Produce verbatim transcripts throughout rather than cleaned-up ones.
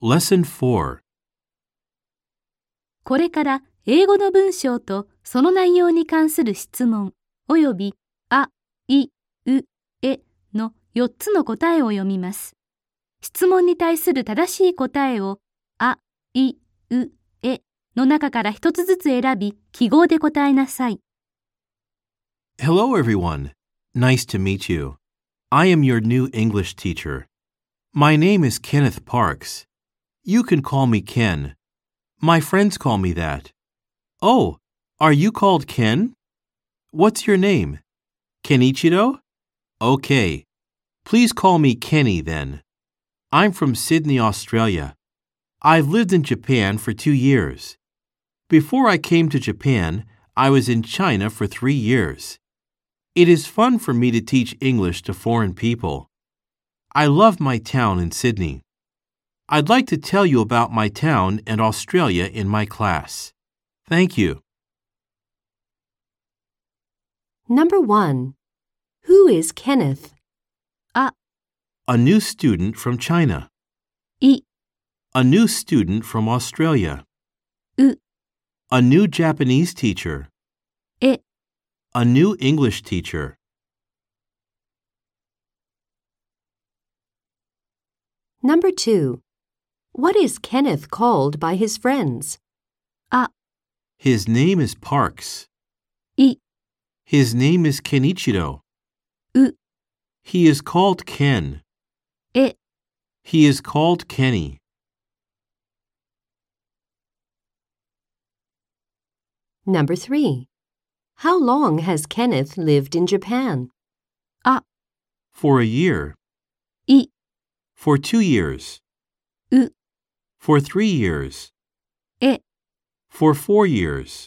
Lesson four. これから英語の文章とその内容に関する質問およびあ、い、う、えのよっつの答えを読みます。質問に対する正しい答えをあ、い、う、えの中から一つずつ選び記号で答えなさい。 Hello, everyone. Nice to meet you. I am your new English teacher. My name is Kenneth Parks. You can call me Ken. My friends call me that. Oh, are you called Ken? What's your name? Kenichiro? Okay. Please call me Kenny then. I'm from Sydney, Australia. I've lived in Japan for two years. Before I came to Japan, I was in China for three years. It is fun for me to teach English to foreign people. I love my town in Sydney. I'd like to tell you about my town and Australia in my class. Thank you. Number one. Who is Kenneth? あ、 A new student from China. い、 A new student from Australia. う、 A new Japanese teacher. え、 A new English teacher. Number two. What is Kenneth called by his friends? あ、 His name is Parks. い、 His name is Kenichiro. う、 He is called Ken. え、 He is called Kenny. Number three. How long has Kenneth lived in Japan? あ、 For a year. い、 For two years. う、 For three years. え、 For four years.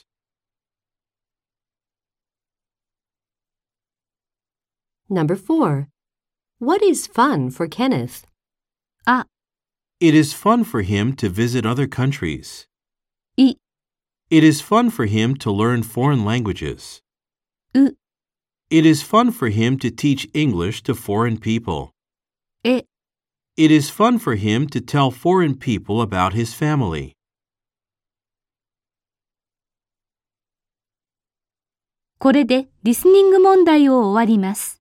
Number four. What is fun for Kenneth? あ、 It is fun for him to visit other countries. い、 It is fun for him to learn foreign languages. う、 It is fun for him to teach English to foreign people. え、 It is fun for him to tell foreign people about his family. これでリスニング問題を終わります。